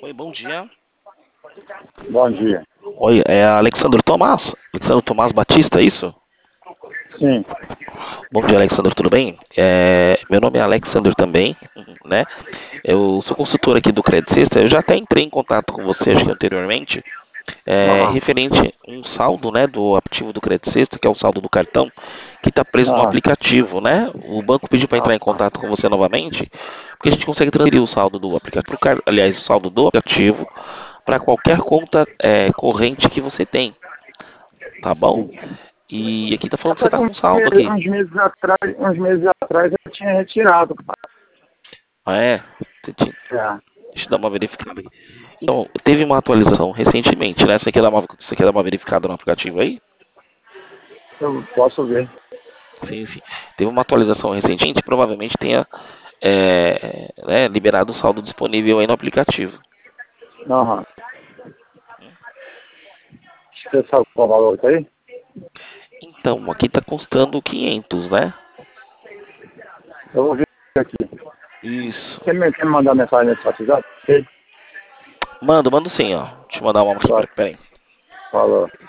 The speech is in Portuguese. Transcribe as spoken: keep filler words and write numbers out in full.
Oi, bom dia. Bom dia. Oi, é Alexandre Tomás? Alexandre Tomás Batista, é isso? Sim. Bom dia, Alexandre, tudo bem? É, meu nome é Alexandre também, né? Eu sou consultor aqui do Credit System. Eu já até entrei em contato com você, acho que anteriormente, é, Aham. referente um saldo, né, do aplicativo do Credit System, que é o saldo do cartão, que está preso no Aham. aplicativo, né? O banco pediu para entrar em contato com você novamente, porque a gente consegue transferir o saldo do aplicativo, pro car- aliás, o saldo do aplicativo para qualquer conta é, corrente que você tem, tá bom? E aqui tá falando que você Até tá que com uns saldo meses, aqui. uns meses atrás, uns meses atrás eu tinha retirado, Ah, é? Você tinha- cara. Deixa eu dar uma verificada aqui. Então, teve uma atualização recentemente, né? Você quer dar uma, você quer dar uma verificada no aplicativo aí? É, eu posso ver. Sim, sim. Teve uma atualização recentemente, provavelmente tenha é, né, liberado o saldo disponível aí no aplicativo. Aham. Você sabe qual valor tá aí? Então, aqui tá custando quinhentos, né? Eu vou ver aqui. Isso. Você me quer me mandar mensagem nesse WhatsApp? Sim. Mando, mando sim, ó. Deixa eu mandar uma aqui, Vai. peraí. Falou.